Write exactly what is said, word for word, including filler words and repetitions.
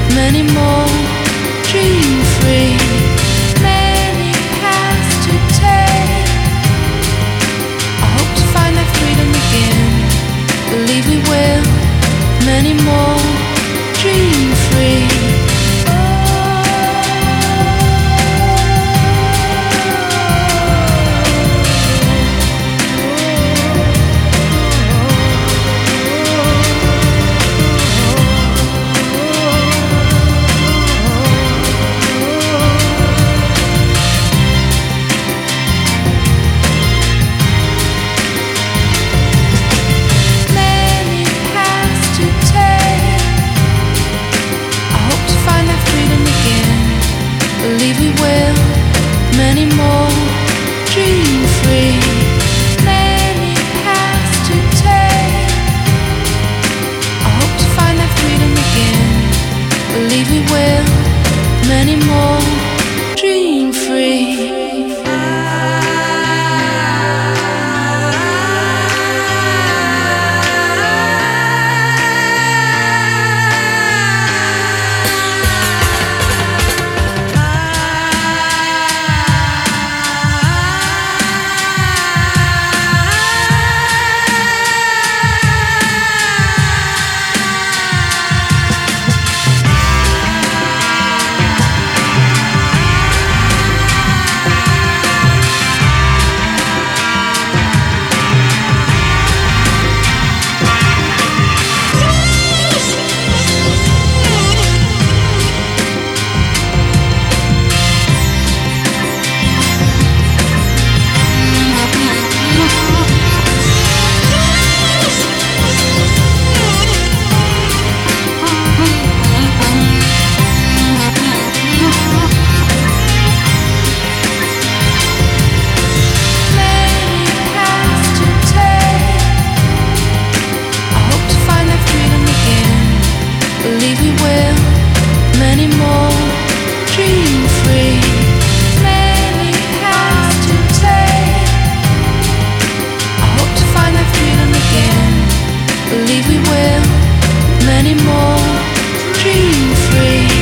many more, dream free. Many paths to take. I hope to find that freedom again. Believe we will, many more, dream free. Many more, dream free. Many paths to take. I hope to find that freedom again. Believe we will. Many more, dream free. Many more, dream free. Many paths to take. I hope to find that freedom again. Believe we will. Many more, dream free.